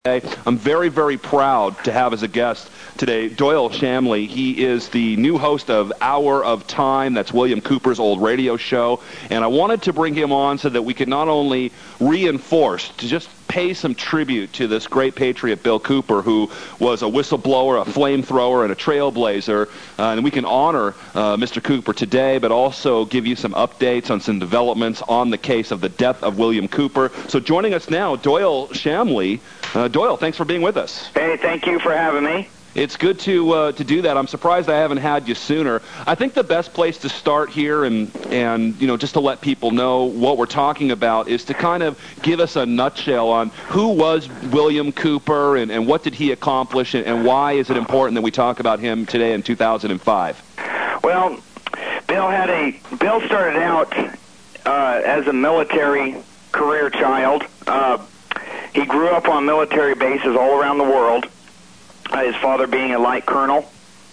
I'm very, very proud to have as a guest today Doyle Shamley. He is the new host of Hour of Time. That's William Cooper's old radio show. And I wanted to bring him on so that we could not only reinforce, to just pay some tribute to this great patriot, Bill Cooper, who was a whistleblower, a flamethrower, and a trailblazer. And we can honor Mr. Cooper today, but also give you some updates on some developments on the case of the death of William Cooper. So joining us now, Doyle Shamley. Doyle, thanks for being with us. Hey, thank you for having me. It's good to do that. I'm surprised I haven't had you sooner. I think the best place to start here and just to let people know what we're talking about is to kind of give us a nutshell on who was William Cooper and what did he accomplish and why is it important that we talk about him today in 2005? Well, Bill started out as a military career child. He grew up on military bases all around the world, his father being a light colonel.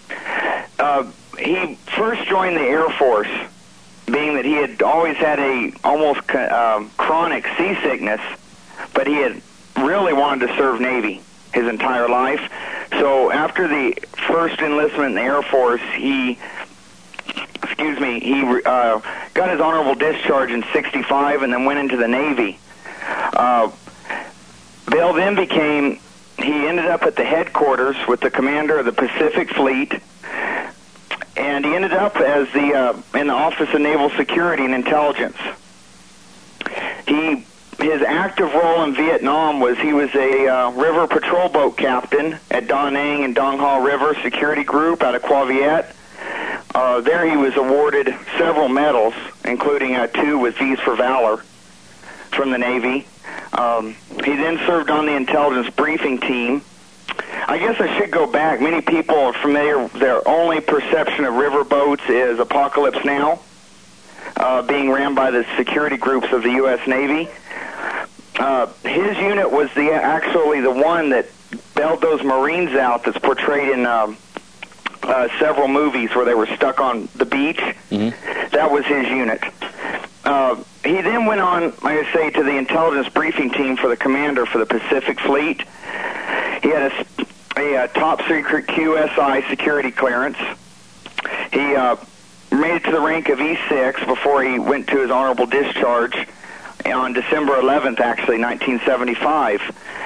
He first joined the Air Force, being that he had always had a almost chronic seasickness, but he had really wanted to serve Navy his entire life. So after the first enlistment in the Air Force, he got his honorable discharge in '65 and then went into the Navy. Bill then he ended up at the headquarters with the commander of the Pacific Fleet, and he ended up as in the Office of Naval Security and Intelligence. His active role in Vietnam was he was a river patrol boat captain at Da Nang and Dong Ha River Security Group out of Qua Viet. There he was awarded several medals, including 2 with V's for Valor from the Navy. He then served on the intelligence briefing team. I guess I should go back. Many people are familiar, their only perception of riverboats is Apocalypse Now, being ran by the security groups of the U.S. Navy. His unit was actually the one that bailed those Marines out that's portrayed in several movies where they were stuck on the beach. Mm-hmm. That was his unit. He then went on, like I say, to the intelligence briefing team for the commander for the Pacific Fleet. He had a top secret QSI security clearance. He made it to the rank of E6 before he went to his honorable discharge on December 11th, actually, 1975.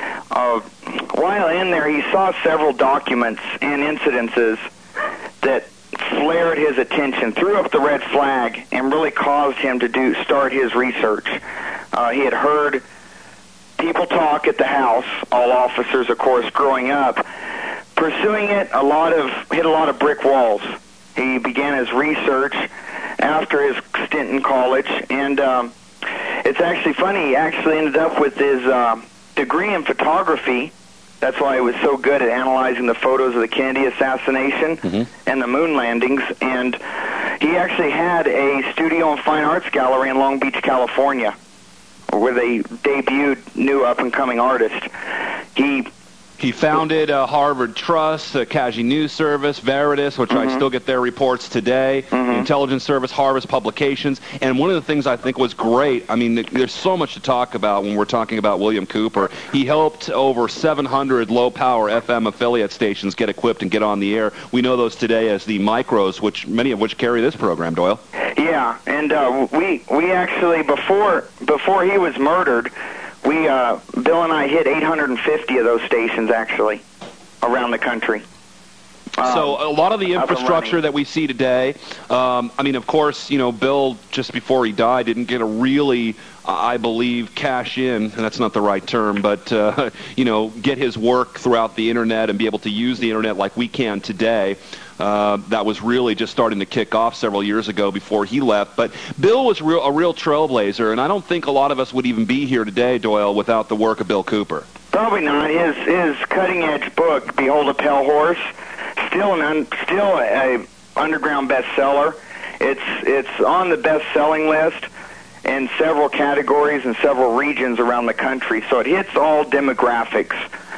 While in there, he saw several documents and incidences that flared his attention, threw up the red flag, and really caused him to start his research. He had heard people talk at the house, all officers, of course, growing up. Pursuing it, hit a lot of brick walls. He began his research after his stint in college, and it's actually funny, he actually ended up with his degree in photography. That's why he was so good at analyzing the photos of the Kennedy assassination and the moon landings. And he actually had a studio and fine arts gallery in Long Beach, California, where they debuted new up-and-coming artists. He founded Harvard Trust, Kaji News Service, Veritas, which I still get their reports today, the Intelligence Service, Harvest Publications. And one of the things I think was great, I mean, there's so much to talk about when we're talking about William Cooper. He helped over 700 low-power FM affiliate stations get equipped and get on the air. We know those today as the micros, many of which carry this program, Doyle. Yeah, and we actually, before he was murdered, Bill and I hit 850 of those stations, actually, around the country. So a lot of the infrastructure that we see today, I mean, of course, Bill, just before he died, didn't get a really, I believe, cash in, and that's not the right term, but, get his work throughout the Internet and be able to use the Internet like we can today. That was really just starting to kick off several years ago before he left. But Bill was a real trailblazer, and I don't think a lot of us would even be here today, Doyle, without the work of Bill Cooper. Probably not. His cutting-edge book, Behold a Pale Horse, still a underground bestseller. It's on the best-selling list in several categories and several regions around the country, so it hits all demographics.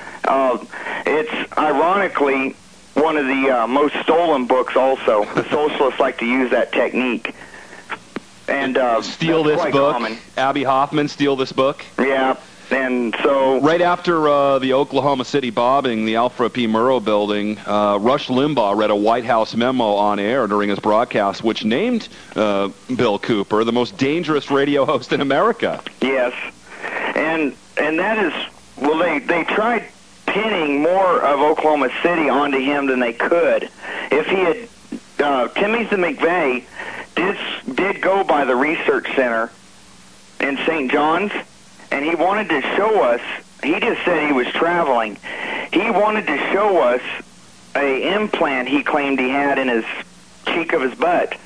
It's ironically one of the most stolen books also. The socialists like to use that technique. And steal this book. Common. Abby Hoffman, steal this book. Yeah. And so, right after the Oklahoma City bombing, the Alfred P. Murrow building, Rush Limbaugh read a White House memo on air during his broadcast, which named Bill Cooper the most dangerous radio host in America. Yes, and that is, well, they tried pinning more of Oklahoma City onto him than they could. If he had, Timothy McVeigh did go by the research center in St. John's, and he wanted to show us, he just said he was traveling, he wanted to show us a implant he claimed he had in his cheek of his butt.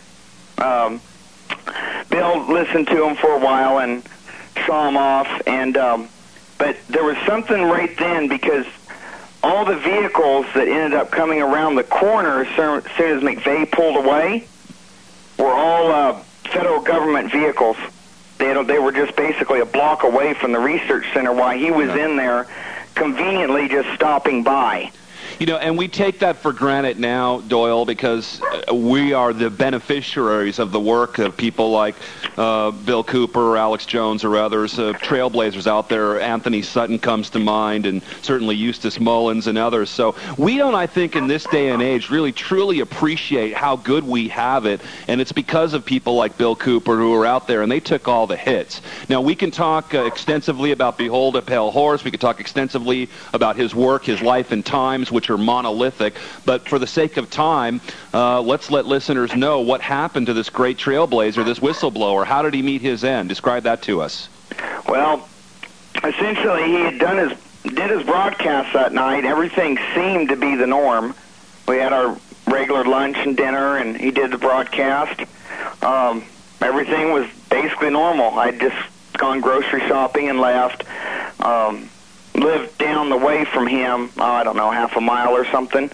Bill listened to him for a while and saw him off, and but there was something right then, because all the vehicles that ended up coming around the corner as soon as McVeigh pulled away were all federal government vehicles. They were just basically a block away from the research center while he was in there conveniently just stopping by. You know, and we take that for granted now, Doyle, because we are the beneficiaries of the work of people like Bill Cooper, Alex Jones, or others, trailblazers out there. Anthony Sutton comes to mind, and certainly Eustace Mullins and others. So we don't, I think, in this day and age, really truly appreciate how good we have it, and it's because of people like Bill Cooper who are out there, and they took all the hits. Now, we can talk extensively about Behold a Pale Horse. We could talk extensively about his work, his life and times, which are monolithic, but for the sake of time, let's let listeners know what happened to this great trailblazer, this whistleblower. How did he meet his end? Describe that to us. Well, essentially, he had did his broadcast that night. Everything seemed to be the norm. We had our regular lunch and dinner, and he did the broadcast. Everything was basically normal. I'd just gone grocery shopping and left. Lived down the way from him, I don't know, half a mile or something.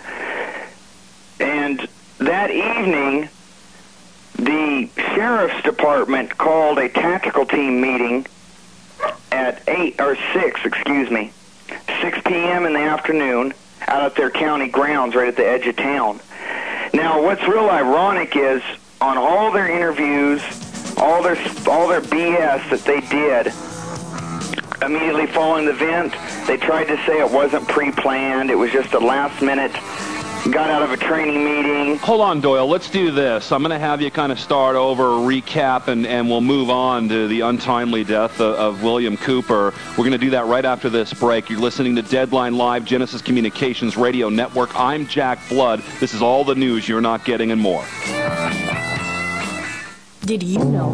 And that evening, the sheriff's department called a tactical team meeting at 6 p.m. in the afternoon out at their county grounds right at the edge of town. Now, what's real ironic is on all their interviews, all their BS that they did, immediately following the event, they tried to say it wasn't pre-planned. It was just a last-minute, got out of a training meeting. Hold on, Doyle. Let's do this. I'm going to have you kind of start over, recap, and we'll move on to the untimely death of William Cooper. We're going to do that right after this break. You're listening to Deadline Live, Genesis Communications Radio Network. I'm Jack Flood. This is all the news you're not getting and more. Did you know?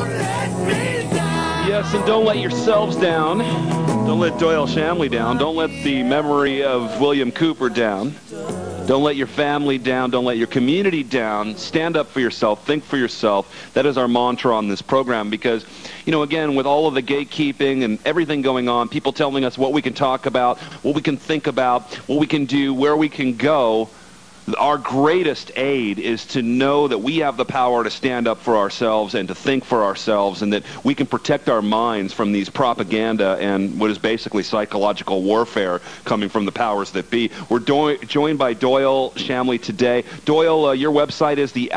Yes, and don't let yourselves down. Don't let Doyle Shamley down. Don't let the memory of William Cooper down. Don't let your family down. Don't let your community down. Stand up for yourself. Think for yourself. That is our mantra on this program because, you know, again, with all of the gatekeeping and everything going on, people telling us what we can talk about, what we can think about, what we can do, where we can go, our greatest aid is to know that we have the power to stand up for ourselves and to think for ourselves, and that we can protect our minds from these propaganda and what is basically psychological warfare coming from the powers that be. We're joined by Doyle Shamley today. Doyle, your website is just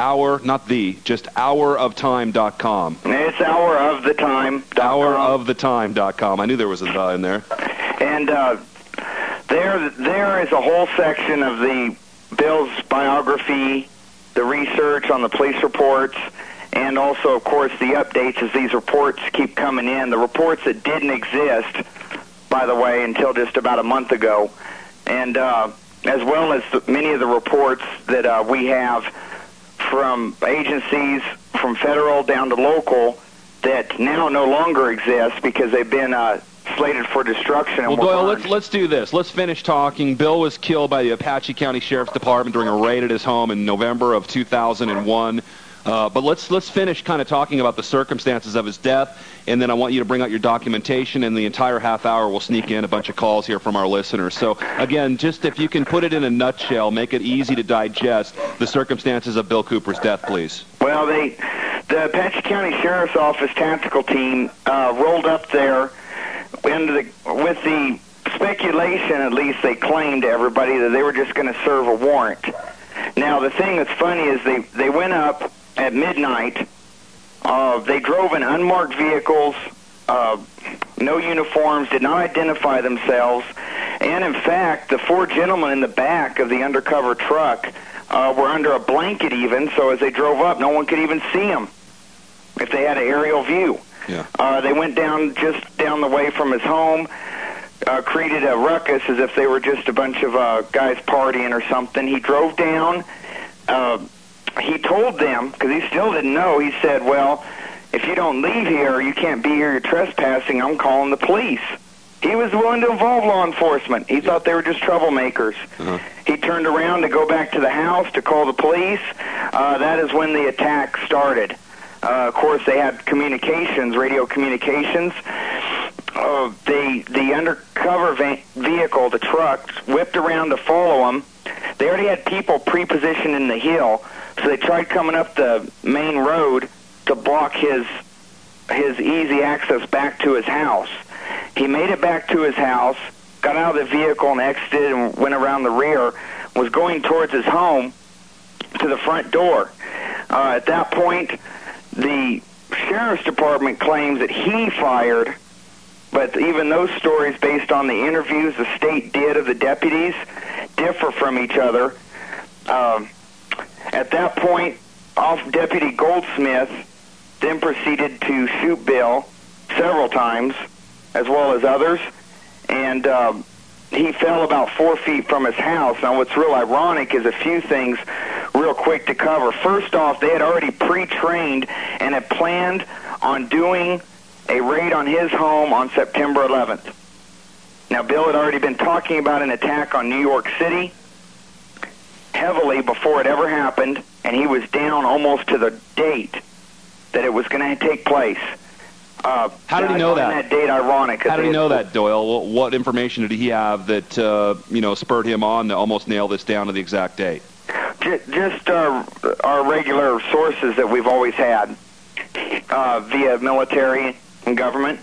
houroftheTime.com. It's houroftheTime.com. HouroftheTime.com. I knew there was a "the" in there. And there is a whole section of Bill's biography, the research on the police reports, and also, of course, the updates as these reports keep coming in. The reports that didn't exist, by the way, until just about a month ago, and as well as many of the reports that we have from agencies, from federal down to local, that now no longer exist because they've been slated for destruction. Well, Doyle, let's do this. Let's finish talking. Bill was killed by the Apache County Sheriff's Department during a raid at his home in November of 2001. But let's finish kind of talking about the circumstances of his death, and then I want you to bring out your documentation, and the entire half hour we'll sneak in a bunch of calls here from our listeners. So, again, just if you can put it in a nutshell, make it easy to digest, the circumstances of Bill Cooper's death, please. Well, the Apache County Sheriff's Office tactical team rolled up there with the speculation, at least they claimed to everybody, that they were just going to serve a warrant. Now, the thing that's funny is they went up at midnight. They drove in unmarked vehicles. no uniforms, did not identify themselves, and in fact, the 4 gentlemen in the back of the undercover truck were under a blanket even, so as they drove up, no one could even see them if they had an aerial view. Yeah. They went just down the way from his home, created a ruckus as if they were just a bunch of guys partying or something. He drove down. He told them, because he still didn't know, he said, well, if you don't leave here, you can't be here, you're trespassing, I'm calling the police. He was willing to involve law enforcement. He thought they were just troublemakers. He turned around to go back to the house to call the police. That is when the attack started. Of course, they had communications, radio communications. The undercover vehicle, the truck, whipped around to follow him. They already had people pre-positioned in the hill, so they tried coming up the main road to block his easy access back to his house. He made it back to his house, got out of the vehicle and exited and went around the rear, was going towards his home to the front door. At that point, the sheriff's department claims that he fired, but even those stories, based on the interviews the state did of the deputies, differ from each other. At that point, Deputy Goldsmith then proceeded to shoot Bill several times, as well as others, and he fell about 4 feet from his house. Now, what's real ironic is a few things real quick to cover. First off, they had already pre-trained and had planned on doing a raid on his home on September 11th. Now, Bill had already been talking about an attack on New York City heavily before it ever happened, and he was down almost to the date that it was going to take place. How did he know that? That date ironic. How did he know that, Doyle? What information did he have that spurred him on to almost nail this down to the exact date? Just our regular sources that we've always had via military and government.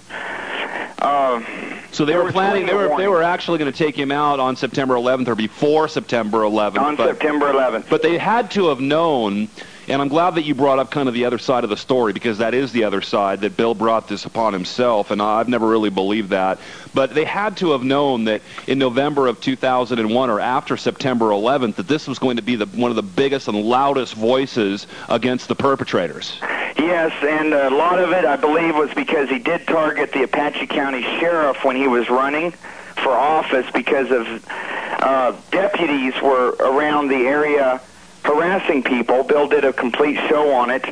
So they were planning. They were actually going to take him out on September 11th or before September 11th. September 11th. But they had to have known. And I'm glad that you brought up kind of the other side of the story, because that is the other side, that Bill brought this upon himself, and I've never really believed that. But they had to have known that in November of 2001 or after September 11th that this was going to be one of the biggest and loudest voices against the perpetrators. Yes, and a lot of it, I believe, was because he did target the Apache County Sheriff when he was running for office, because of deputies were around the area harassing people. Bill did a complete show on it.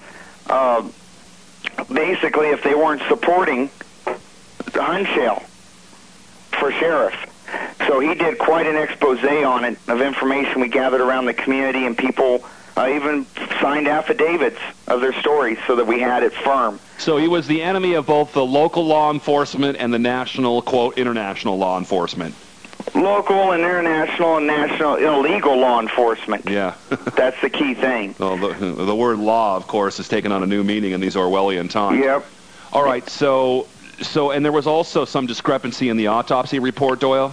Basically, if they weren't supporting the Hunshale for sheriff. So he did quite an expose on it of information we gathered around the community, and people even signed affidavits of their stories so that we had it firm. So he was the enemy of both the local law enforcement and the national, quote, international law enforcement. Local and international and national illegal law enforcement. Yeah. That's the key thing. Well, the word law, of course, has taken on a new meaning in these Orwellian times. Yep. All right, so and there was also some discrepancy in the autopsy report, Doyle?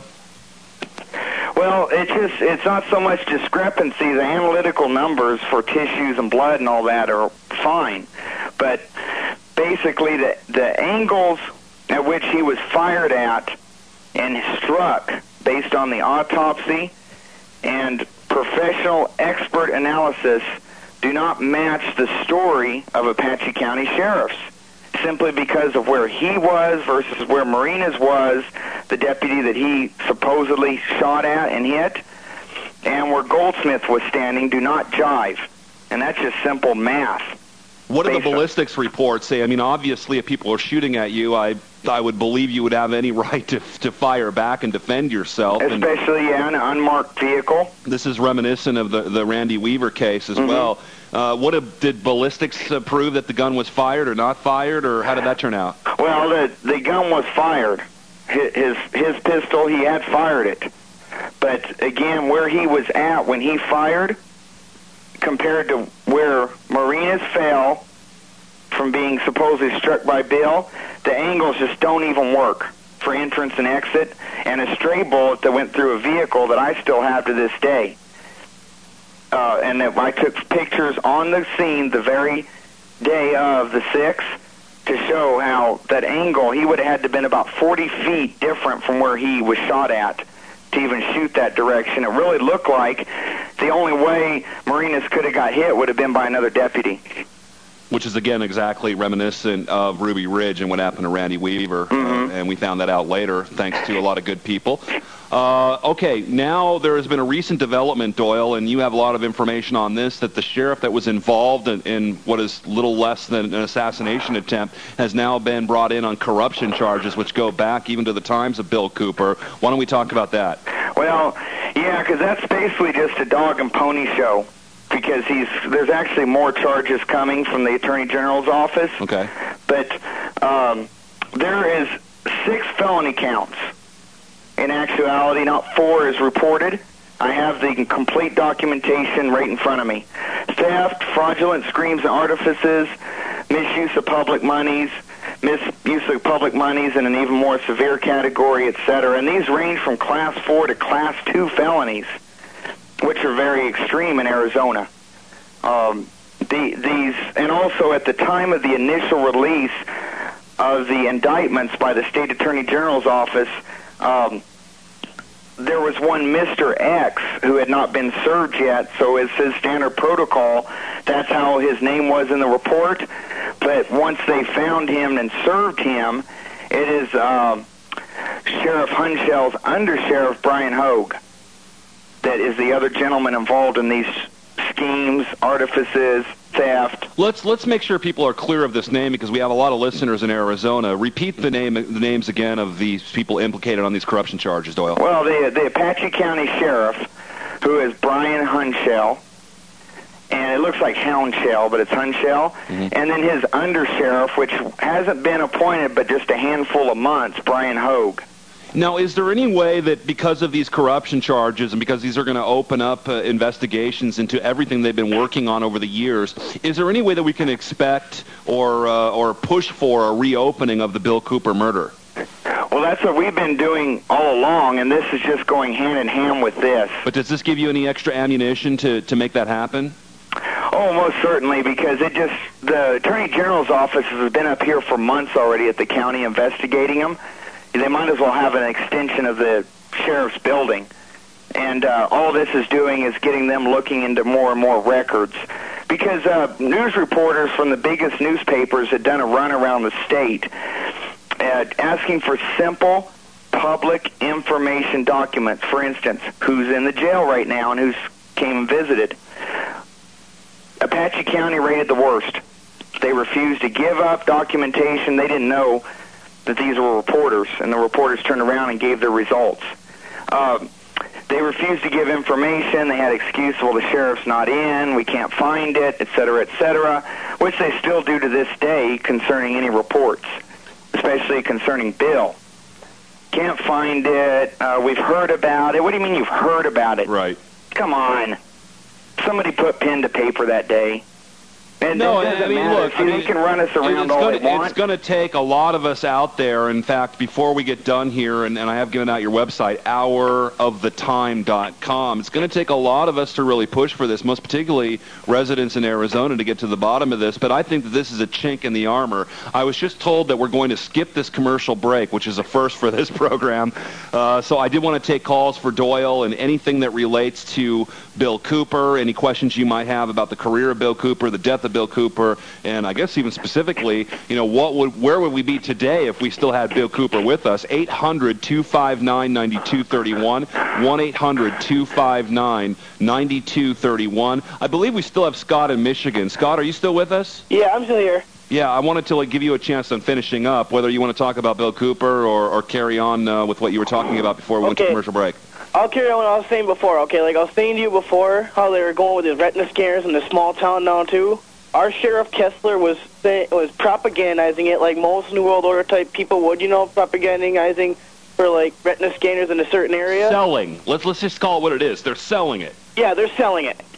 Well, it's not so much discrepancy. The analytical numbers for tissues and blood and all that are fine. But basically the angles at which he was fired at and struck, based on the autopsy and professional expert analysis, do not match the story of Apache County sheriffs, simply because of where he was versus where Marinas was, the deputy that he supposedly shot at and hit, and where Goldsmith was standing do not jive. And that's just simple math. What do the ballistics reports say? I mean, obviously, if people are shooting at you, I would believe you would have any right to fire back and defend yourself. Especially, in an unmarked vehicle. This is reminiscent of the Randy Weaver case as well. Did ballistics prove that the gun was fired or not fired, or how did that turn out? Well, the gun was fired. His pistol, he had fired it. But, again, where he was at when he fired, compared to where Marinas fell from being supposedly struck by Bill, the angles just don't even work for entrance and exit, and a stray bullet that went through a vehicle that I still have to this day. And that I took pictures on the scene the very day of the 6th, to show how that angle, he would have had to have been about 40 feet different from where he was shot at to even shoot that direction. It really looked like the only way Marinas could have got hit would have been by another deputy. Which is, again, exactly reminiscent of Ruby Ridge and what happened to Randy Weaver. And we found that out later, thanks to a lot of good people. Okay, now there has been a recent development, Doyle, and you have a lot of information on this, that the sheriff that was involved in what is little less than an assassination attempt has now been brought in on corruption charges, which go back even to the times of Bill Cooper. Why don't we talk about that? Well, yeah, because that's basically just a dog and pony show. Because there's actually more charges coming from the Attorney General's office. Okay. But there is 6 felony counts. In actuality, not 4 is reported. I have the complete documentation right in front of me. Theft, fraudulent schemes and artifices, misuse of public monies, misuse of public monies in an even more severe category, etc. And these range from Class 4 to Class 2 felonies, which are very extreme in Arizona. These, and also at the time of the initial release of the indictments by the State Attorney General's office, there was one Mr. X who had not been served yet, so as his standard protocol, that's how his name was in the report. But once they found him and served him, it is Sheriff Hunshell's Undersheriff Brian Hogue that is the other gentleman involved in these schemes, artifices, theft. Let's make sure people are clear of this name, because we have a lot of listeners in Arizona. Repeat the names again of these people implicated on these corruption charges, Doyle. Well, the Apache County Sheriff, who is Brian Hunshell, and it looks like Houndshell, but it's Hunshell, and then his undersheriff, which hasn't been appointed but just a handful of months, Brian Hogue. Now, is there any way that because of these corruption charges and because these are going to open up investigations into everything they've been working on over the years, is there any way that we can expect or push for a reopening of the Bill Cooper murder? Well, that's what we've been doing all along, and this is just going hand in hand with this. But does this give you any extra ammunition to make that happen? Oh, most certainly, because the Attorney General's office has been up here for months already at the county investigating them. They might as well have an extension of the sheriff's building. And all this is doing is getting them looking into more and more records. Because news reporters from the biggest newspapers had done a run around the state asking for simple public information documents. For instance, who's in the jail right now and who's came and visited. Apache County rated the worst. They refused to give up documentation. They didn't know that these were reporters, and the reporters turned around and gave their results. They refused to give information. They had excuse, well, the sheriff's not in, we can't find it, et cetera, which they still do to this day concerning any reports, especially concerning Bill. Can't find it, we've heard about it. What do you mean you've heard about it? Right. Come on. Somebody put pen to paper that day. And no, I mean, look, they can run us around all they want. It's going to take a lot of us out there. In fact, before we get done here, and I have given out your website, houroftheTime.com, it's going to take a lot of us to really push for this, most particularly residents in Arizona, to get to the bottom of this. But I think that this is a chink in the armor. I was just told that we're going to skip this commercial break, which is a first for this program. So I did want to take calls for Doyle and anything that relates to Bill Cooper, any questions you might have about the career of Bill Cooper, the death of Bill Cooper, and I guess even specifically, where would we be today if we still had Bill Cooper with us? 800-259-9231, 1-800-259-9231. I believe we still have Scott in Michigan. Scott, are you still with us? Yeah, I'm still here. Yeah, I wanted to give you a chance on finishing up, whether you want to talk about Bill Cooper or carry on with what you were talking about before we went to commercial break. I'll carry on what I was saying before, okay? Like I was saying to you before, how they were going with the retina scanners in the small town now, too. Our Sheriff Kessler was propagandizing it like most New World Order type people would, propagandizing for, retina scanners in a certain area. Selling. Let's just call it what it is. They're selling it. Yeah, they're selling it.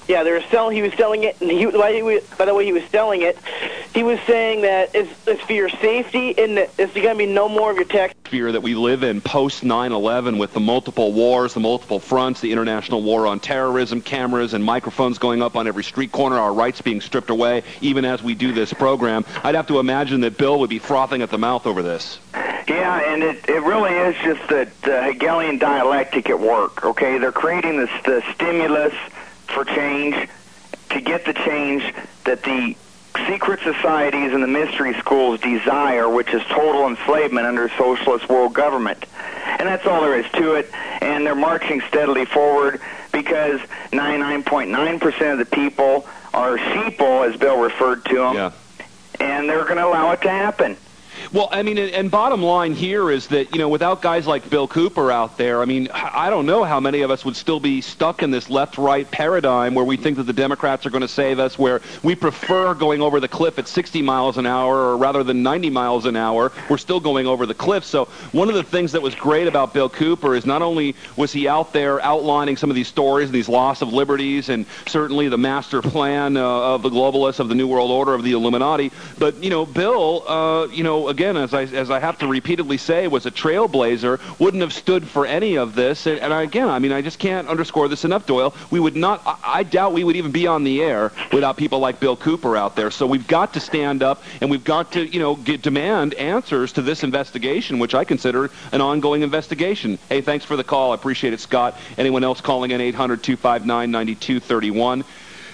Yeah, they were selling. He was selling it, and by the way he was selling it, he was saying that it's for your safety, and that it's going to be no more of your tax. Fear that we live in post 9/11 with the multiple wars, the multiple fronts, the international war on terrorism, cameras and microphones going up on every street corner, our rights being stripped away, even as we do this program. I'd have to imagine that Bill would be frothing at the mouth over this. Yeah, and it really is just the Hegelian dialectic at work, okay? They're creating the stimulus for change, to get the change that the secret societies and the mystery schools desire, which is total enslavement under socialist world government. And that's all there is to it, and they're marching steadily forward because 99.9% of the people are sheeple, as Bill referred to them, Yeah. and they're going to allow it to happen. Well, I mean, and bottom line here is that, you know, without guys like Bill Cooper out there, I mean, I don't know how many of us would still be stuck in this left-right paradigm where we think that the Democrats are going to save us, where we prefer going over the cliff at 60 miles an hour or rather than 90 miles an hour. We're still going over the cliff. So one of the things that was great about Bill Cooper is not only was he out there outlining some of these stories, these loss of liberties, and certainly the master plan of the globalists, of the New World Order, of the Illuminati, but, you know, Bill, you know, again, as I have to repeatedly say, was a trailblazer, wouldn't have stood for any of this. And again, I mean, I just can't underscore this enough, Doyle. We would not, I doubt we would even be on the air without people like Bill Cooper out there. So we've got to stand up, and we've got to, you know, demand answers to this investigation, which I consider an ongoing investigation. Hey, thanks for the call. I appreciate it, Scott. Anyone else calling in? 800-259-9231.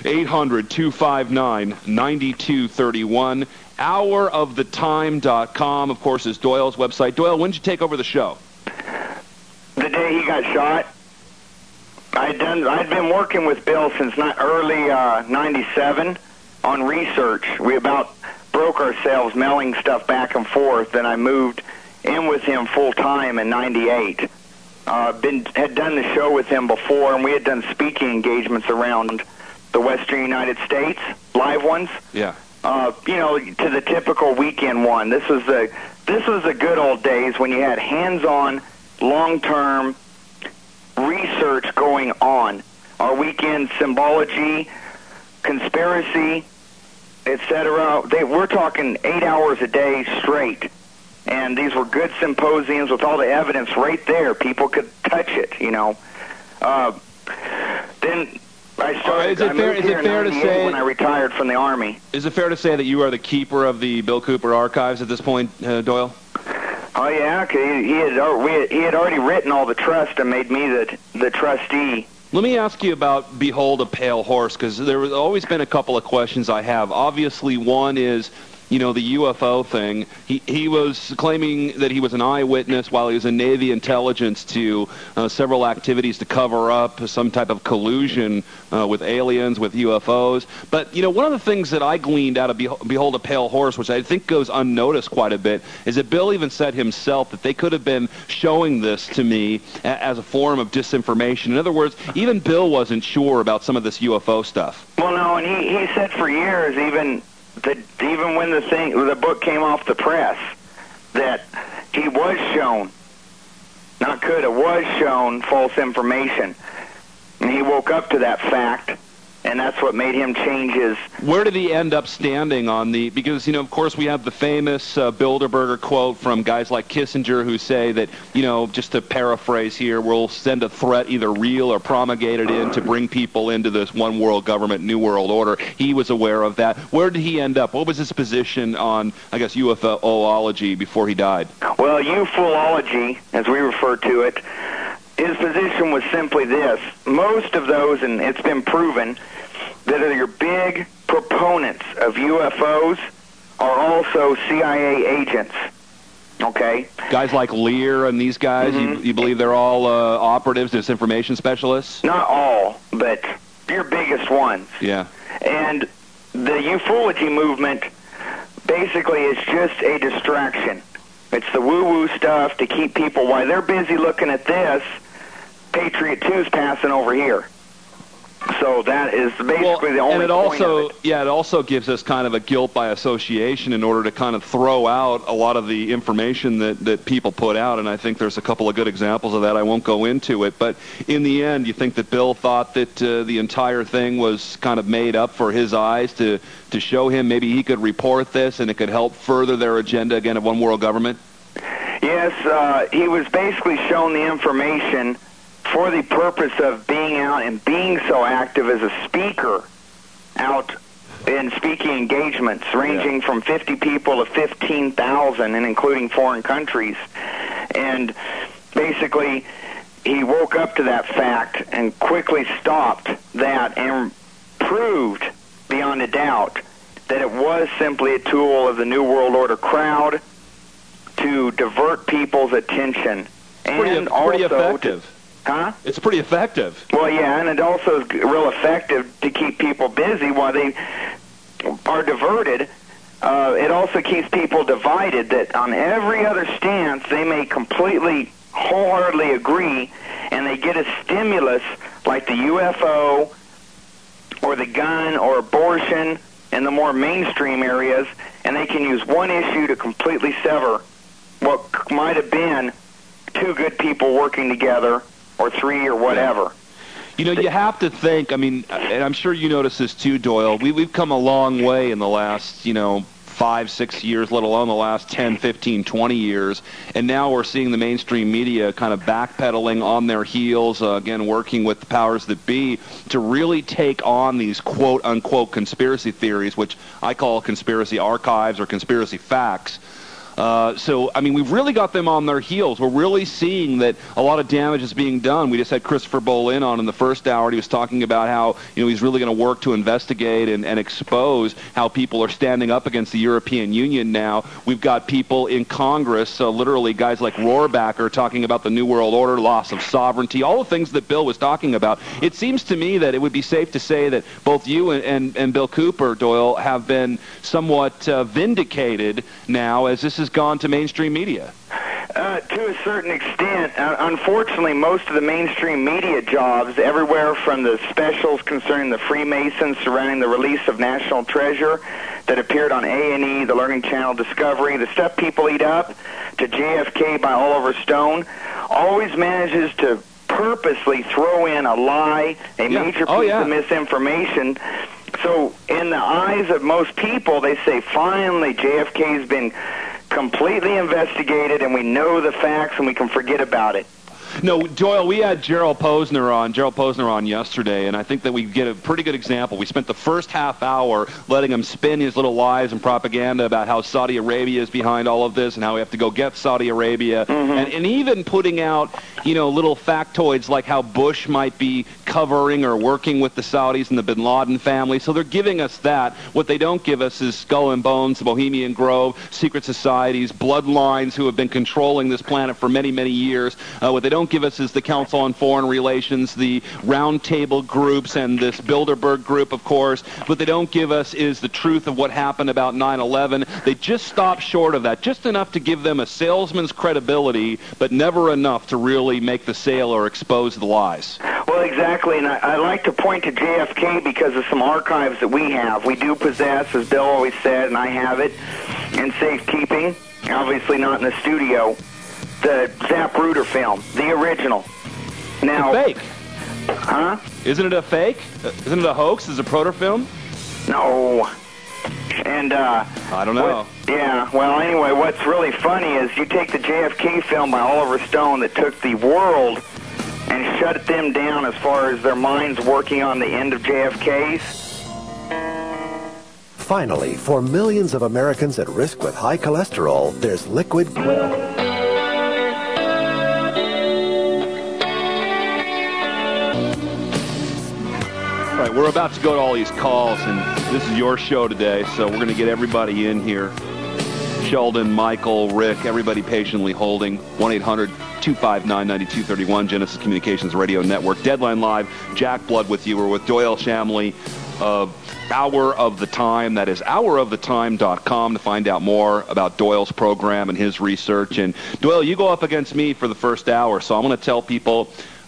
800-259-9231. HourOfTheTime.com, of course, is Doyle's website. Doyle, when did you take over the show? The day he got shot. I'd been working with Bill since early 97 on research. We about broke ourselves mailing stuff back and forth. Then I moved in with him full time in 98. Had done the show with him before, and we had done speaking engagements around the Western United States, live ones. Yeah. You know, to the typical weekend one. This was the good old days when you had hands-on, long-term research going on. Our weekend symbology, conspiracy, etc. We're talking 8 hours a day straight. And these were good symposiums with all the evidence right there. People could touch it, you know. Then I started. Is it fair to say when I retired from the Army? Is it fair to say that you are the keeper of the Bill Cooper archives at this point, Doyle? Oh yeah, 'cause he had already written all the trust and made me the trustee. Let me ask you about Behold a Pale Horse, because there has always been a couple of questions I have. Obviously, one is, you know, the UFO thing. He was claiming that he was an eyewitness while he was in Navy intelligence to several activities to cover up some type of collusion with aliens, with UFOs. But, you know, one of the things that I gleaned out of Behold a Pale Horse, which I think goes unnoticed quite a bit, is that Bill even said himself that they could have been showing this to me as a form of disinformation. In other words, even Bill wasn't sure about some of this UFO stuff. Well, no, and he said for years, even when the book came off the press, that he was shown, was shown false information. And he woke up to that fact, and that's what made him change his... Where did he end up standing on the... Because, you know, of course, we have the famous Bilderberger quote from guys like Kissinger who say that, you know, just to paraphrase here, we'll send a threat either real or promulgated in to bring people into this one world government, new world order. He was aware of that. Where did he end up? What was his position on, I guess, UFOlogy before he died? Well, ufolology, as we refer to it, his position was simply this. Most of those, and it's been proven, that are your big proponents of UFOs are also CIA agents, okay? Guys like Lear and these guys, you believe they're all operatives, disinformation specialists? Not all, but your biggest ones. Yeah. And the ufology movement basically is just a distraction. It's the woo-woo stuff to keep people, while they're busy looking at this, Patriot 2's passing over here. So that is basically the only and it point also, of it. Yeah, it also gives us kind of a guilt by association in order to kind of throw out a lot of the information that people put out, and I think there's a couple of good examples of that. I won't go into it, but in the end, you think that Bill thought that the entire thing was kind of made up for his eyes to show him maybe he could report this and it could help further their agenda, again, of one world government? Yes, he was basically shown the information for the purpose of being out and being so active as a speaker out in speaking engagements ranging from 50 people to 15,000 and including foreign countries. And basically, he woke up to that fact and quickly stopped that and proved beyond a doubt that it was simply a tool of the New World Order crowd to divert people's attention. And pretty effective. Huh? It's pretty effective. Well, yeah, and it also is real effective to keep people busy while they are diverted. It also keeps people divided, that on every other stance they may completely, wholeheartedly agree, and they get a stimulus like the UFO or the gun or abortion in the more mainstream areas, and they can use one issue to completely sever what might have been two good people working together, or three, or whatever. You know, you have to think, I mean, and I'm sure you notice this too, Doyle, we've come a long way in the last, 5, 6 years, let alone the last 10, 15, 20 years, and now we're seeing the mainstream media kind of backpedaling on their heels, again, working with the powers that be to really take on these quote-unquote conspiracy theories, which I call conspiracy archives or conspiracy facts. So, I mean, we've really got them on their heels. We're really seeing that a lot of damage is being done. We just had Christopher Bolin on in the first hour, and he was talking about how, he's really going to work to investigate and expose how people are standing up against the European Union now. We've got people in Congress, literally guys like Rohrbacher, talking about the New World Order, loss of sovereignty, all the things that Bill was talking about. It seems to me that it would be safe to say that both you and Bill Cooper, Doyle, have been somewhat vindicated now as this has gone to mainstream media. To a certain extent. Unfortunately, most of the mainstream media jobs, everywhere from the specials concerning the Freemasons surrounding the release of National Treasure that appeared on A&E, the Learning Channel, Discovery, the stuff people eat up, to JFK by Oliver Stone, always manages to purposely throw in a lie, a major piece of misinformation. So in the eyes of most people, they say, finally, JFK's been completely investigated, and we know the facts, and we can forget about it. No, Doyle, we had Gerald Posner on yesterday, and I think that we get a pretty good example. We spent the first half hour letting him spin his little lies and propaganda about how Saudi Arabia is behind all of this and how we have to go get Saudi Arabia, and even putting out, little factoids like how Bush might be covering or working with the Saudis and the bin Laden family. So they're giving us that. What they don't give us is Skull and Bones, the Bohemian Grove, secret societies, bloodlines who have been controlling this planet for many, many years. What they don't give us is the Council on Foreign Relations, the roundtable groups, and this Bilderberg group, of course. What they don't give us is the truth of what happened about 9/11. They just stop short of that, just enough to give them a salesman's credibility, but never enough to really make the sale or expose the lies. Well, exactly, and I like to point to JFK because of some archives that we have. We do possess, as Bill always said, and I have it, in safekeeping, obviously not in the studio, the Zapruder film, the original. Now, it's a fake. Huh? Isn't it a fake? Isn't it a hoax? Is it a proto film? No. And I don't know. Well, anyway, what's really funny is you take the JFK film by Oliver Stone that took the world and shut them down as far as their minds working on the end of JFK's. Finally, for millions of Americans at risk with high cholesterol, there's Liquid Quell. All right, we're about to go to all these calls, and this is your show today, so we're going to get everybody in here. Sheldon, Michael, Rick, everybody patiently holding. 1-800-259-9231, Genesis Communications Radio Network. Deadline Live, Jack Blood with you. We're with Doyle Shamley of Hour of the Time. That is hourofthetime.com to find out more about Doyle's program and his research. And Doyle, you go up against me for the first hour, so I'm going to tell people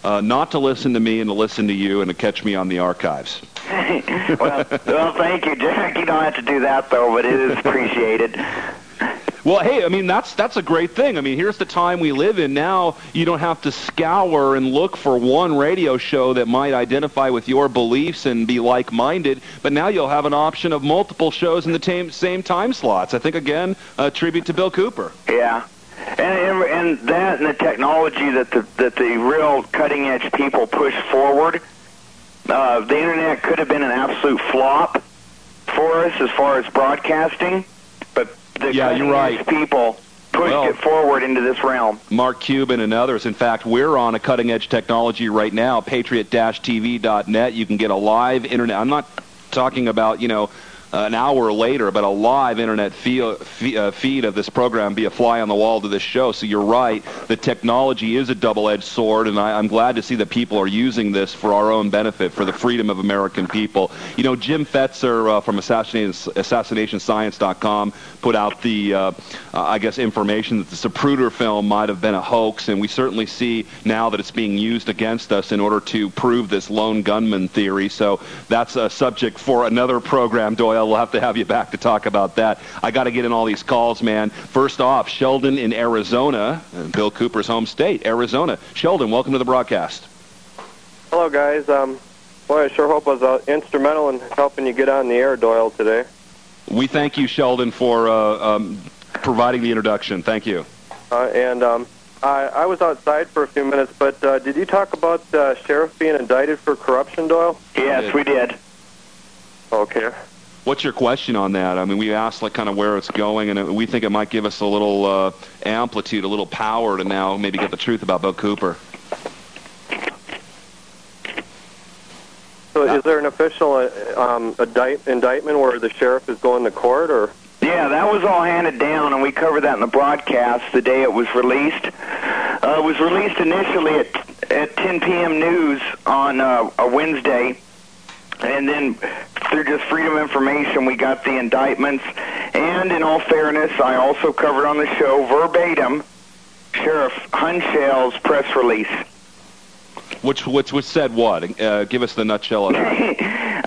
not to listen to me and to listen to you and to catch me on the archives. well, thank you, Jack. You don't have to do that, though, but it is appreciated. Well, hey, I mean, that's a great thing. I mean, here's the time we live in now. You don't have to scour and look for one radio show that might identify with your beliefs and be like-minded, but now you'll have an option of multiple shows in the same time slots. I think, again, a tribute to Bill Cooper. Yeah. And that and the technology that the real cutting-edge people push forward, the Internet could have been an absolute flop for us as far as broadcasting, but the cutting-edge people pushed it forward into this realm. Mark Cuban and others. In fact, we're on a cutting-edge technology right now, patriot-tv.net. You can get a live Internet. I'm not talking about, an hour later, but a live Internet feed of this program, be a fly on the wall to this show. So you're right, the technology is a double-edged sword, and I'm glad to see that people are using this for our own benefit, for the freedom of American people. Jim Fetzer from AssassinationScience.com put out the, information that the Zapruder film might have been a hoax, and we certainly see now that it's being used against us in order to prove this lone gunman theory. So that's a subject for another program, Doyle. We'll have to have you back to talk about that. I got to get in all these calls, man. First off, Sheldon in Arizona, Bill Cooper's home state, Arizona. Sheldon, welcome to the broadcast. Hello, guys. Boy, I sure hope I was instrumental in helping you get on the air, Doyle, today. We thank you, Sheldon, for providing the introduction. Thank you. I was outside for a few minutes, but did you talk about the sheriff being indicted for corruption, Doyle? Yes, we did. Okay. What's your question on that? I mean, we asked kind of where it's going, and we think it might give us a little amplitude, a little power to now maybe get the truth about Bill Cooper. So is there an official indictment where the sheriff is going to court, or? Yeah, that was all handed down, and we covered that in the broadcast the day it was released. It was released initially at 10 p.m. news on a Wednesday, and then through just Freedom of Information, we got the indictments. And in all fairness, I also covered on the show verbatim Sheriff Hunshell's press release. Which said what? Give us the nutshell of it.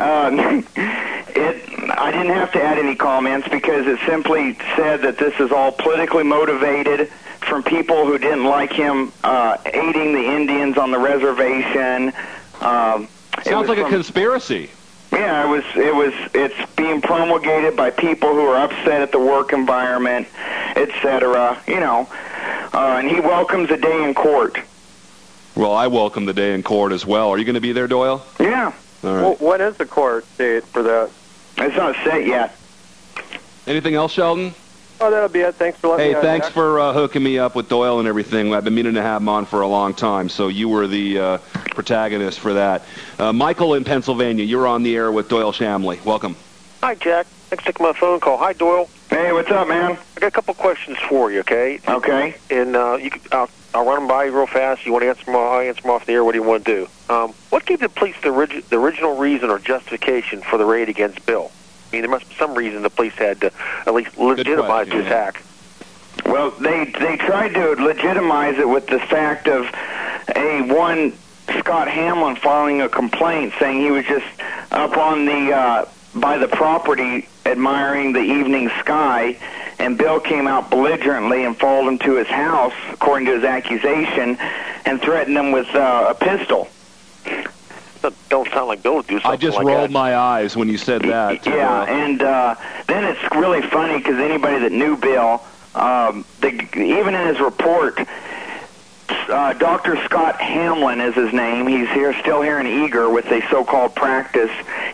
I didn't have to add any comments because it simply said that this is all politically motivated from people who didn't like him aiding the Indians on the reservation. Sounds like a conspiracy. Yeah, it's being promulgated by people who are upset at the work environment, etc. And he welcomes a day in court. Well, I welcome the day in court as well. Are you going to be there, Doyle? Yeah. All right. Well, when is the court date for that? It's not set yet. Anything else, Sheldon? Oh, that'll be it. Thanks for letting me on. Hey, thanks for hooking me up with Doyle and everything. I've been meaning to have him on for a long time, so you were the protagonist for that. Michael in Pennsylvania, you're on the air with Doyle Shamley. Welcome. Hi, Jack. Thanks for taking my phone call. Hi, Doyle. Hey, what's up, man? I got a couple questions for you, okay? Okay. And I'll run them by you real fast. You want to answer them? I'll answer them off the air. What do you want to do? What gave the police the original reason or justification for the raid against Bill? I mean, there must be some reason the police had to at least legitimize the attack. Well, they tried to legitimize it with the fact of one Scott Hamlin filing a complaint saying he was just up on the by the property admiring the evening sky, and Bill came out belligerently and followed him to his house, according to his accusation, and threatened him with a pistol. That don't sound like Bill would do something like that. I just rolled my eyes when you said that. Yeah, and then it's really funny because anybody that knew Bill, even in his report, Dr. Scott Hamlin is his name. He's still here in Eager with a so-called practice.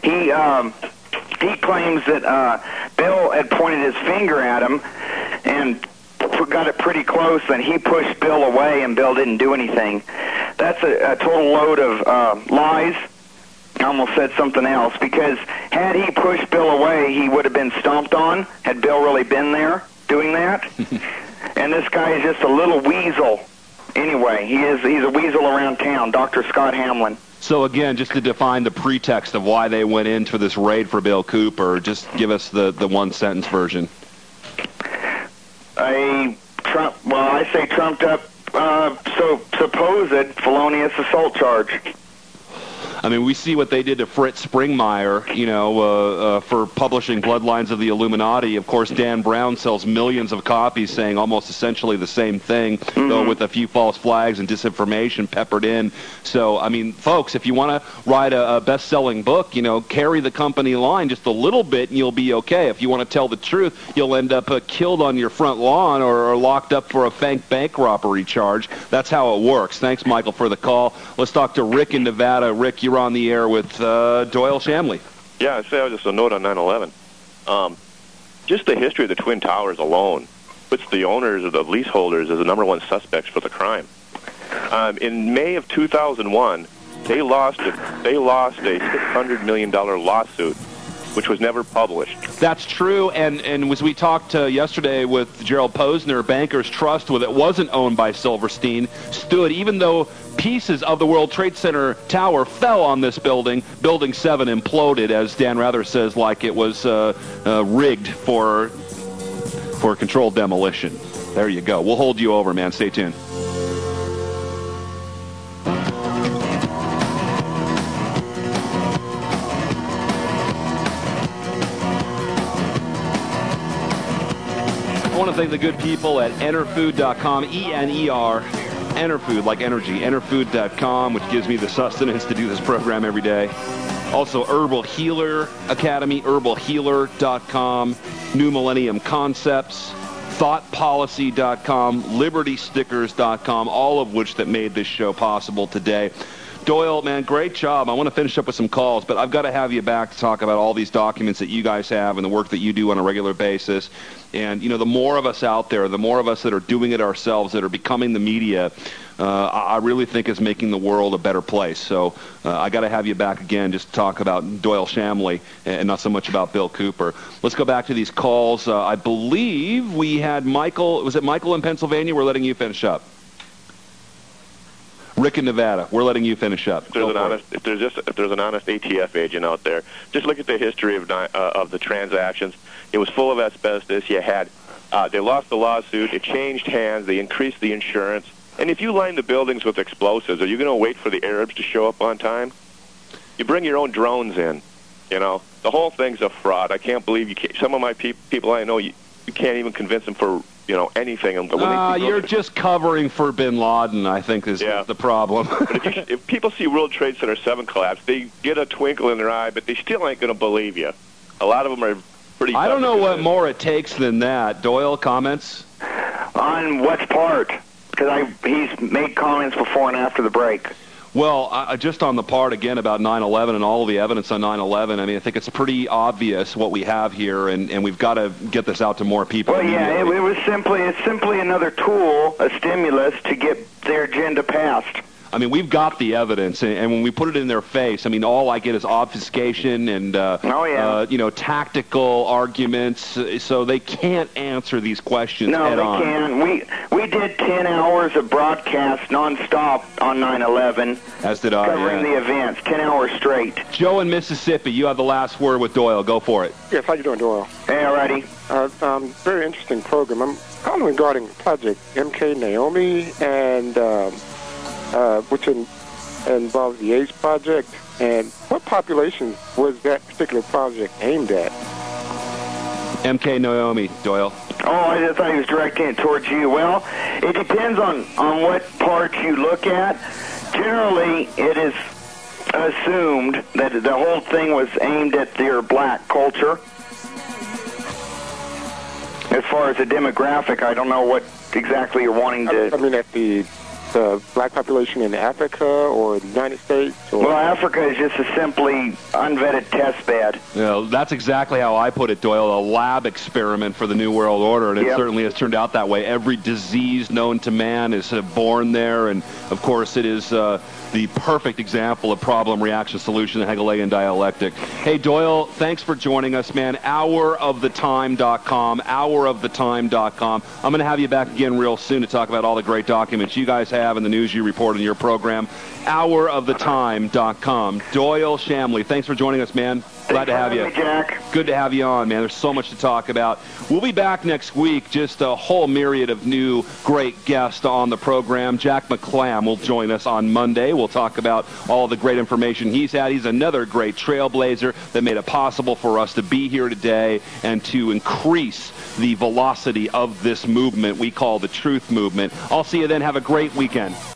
He claims that Bill had pointed his finger at him and got it pretty close, and he pushed Bill away, and Bill didn't do anything. That's a total load of lies. I almost said something else, because had he pushed Bill away, he would have been stomped on, had Bill really been there doing that. And this guy is just a little weasel. Anyway, he's a weasel around town, Dr. Scott Hamlin. So again, just to define the pretext of why they went into this raid for Bill Cooper, just give us the one-sentence version. I say trumped up supposed felonious assault charge. I mean, we see what they did to Fritz Springmeier, for publishing Bloodlines of the Illuminati. Of course, Dan Brown sells millions of copies saying almost essentially the same thing, though with a few false flags and disinformation peppered in. So, I mean, folks, if you want to write a best-selling book, carry the company line just a little bit and you'll be okay. If you want to tell the truth, you'll end up killed on your front lawn or locked up for a bank robbery charge. That's how it works. Thanks, Michael, for the call. Let's talk to Rick in Nevada. Rick, you're on the air with Doyle Shamley. Yeah, I'd say just a note on 9/11. Just the history of the Twin Towers alone puts the owners or the leaseholders as the number one suspects for the crime. In May of 2001, they lost a $600 million lawsuit, which was never published. That's true, and as we talked yesterday with Gerald Posner, Bankers Trust, that wasn't owned by Silverstein, stood, even though pieces of the World Trade Center tower fell on this building, Building 7 imploded, as Dan Rather says, like it was rigged for controlled demolition. There you go. We'll hold you over, man. Stay tuned. I want to thank the good people at Enerfood.com, E-N-E-R, Enerfood, like energy, Enerfood.com, which gives me the sustenance to do this program every day. Also, Herbal Healer Academy, herbalhealer.com, New Millennium Concepts, thoughtpolicy.com, libertystickers.com, all of which that made this show possible today. Doyle, man, great job. I want to finish up with some calls, but I've got to have you back to talk about all these documents that you guys have and the work that you do on a regular basis. And, the more of us out there, the more of us that are doing it ourselves, that are becoming the media, I really think is making the world a better place. So I got to have you back again just to talk about Doyle Shamley and not so much about Bill Cooper. Let's go back to these calls. I believe we had Michael. Was it Michael in Pennsylvania? We're letting you finish up. Rick in Nevada, we're letting you finish up. If there's an honest ATF agent out there, just look at the history of the transactions. It was full of asbestos. They lost the lawsuit. It changed hands. They increased the insurance. And if you line the buildings with explosives, are you going to wait for the Arabs to show up on time? You bring your own drones in. The whole thing's a fraud. I can't believe some of my people I know, you can't even convince them for anything. You're just covering for Bin Laden, I think, is the problem. But if people see World Trade Center 7 collapse, they get a twinkle in their eye, but they still ain't going to believe you. A lot of them are pretty... I don't know what more it takes than that. Doyle, comments? On what part? Because he's made comments before and after the break. Well, just on the part, again, about 9/11 and all of the evidence on 9/11, I think it's pretty obvious what we have here, and we've got to get this out to more people. Well, yeah, it's simply another tool, a stimulus to get their agenda passed. We've got the evidence, and when we put it in their face, all I get is obfuscation and tactical arguments, so they can't answer these questions head on. No, they can't. We did 10 hours of broadcast nonstop on 9/11. As did I, covering the events, 10 hours straight. Joe in Mississippi, you have the last word with Doyle. Go for it. Yes, how you doing, Doyle? Hey, alrighty. Very interesting program. I'm calling regarding Project MK Naomi and... which involves the AIDS Project, and what population was that particular project aimed at? MK Naomi, Doyle. Oh, I just thought he was directing it towards you. Well, it depends on what part you look at. Generally, it is assumed that the whole thing was aimed at their black culture. As far as the demographic, I don't know what exactly you're wanting to... at the black population in Africa or the United States? Or? Well, Africa is just a simply unvetted test bed. That's exactly how I put it, Doyle, a lab experiment for the New World Order, and it certainly has turned out that way. Every disease known to man is born there, and, of course, it is the perfect example of problem, reaction, solution, the Hegelian dialectic. Hey, Doyle, thanks for joining us, man. HourOfTheTime.com, HourOfTheTime.com. I'm going to have you back again real soon to talk about all the great documents you guys have and the news you report in your program. HourOfTheTime.com. Doyle Shamley, thanks for joining us, man. Glad to have you. Jack. Good to have you on, man. There's so much to talk about. We'll be back next week. Just a whole myriad of new great guests on the program. Jack McClam will join us on Monday. We'll talk about all the great information he's had. He's another great trailblazer that made it possible for us to be here today and to increase the velocity of this movement we call the Truth Movement. I'll see you then. Have a great weekend.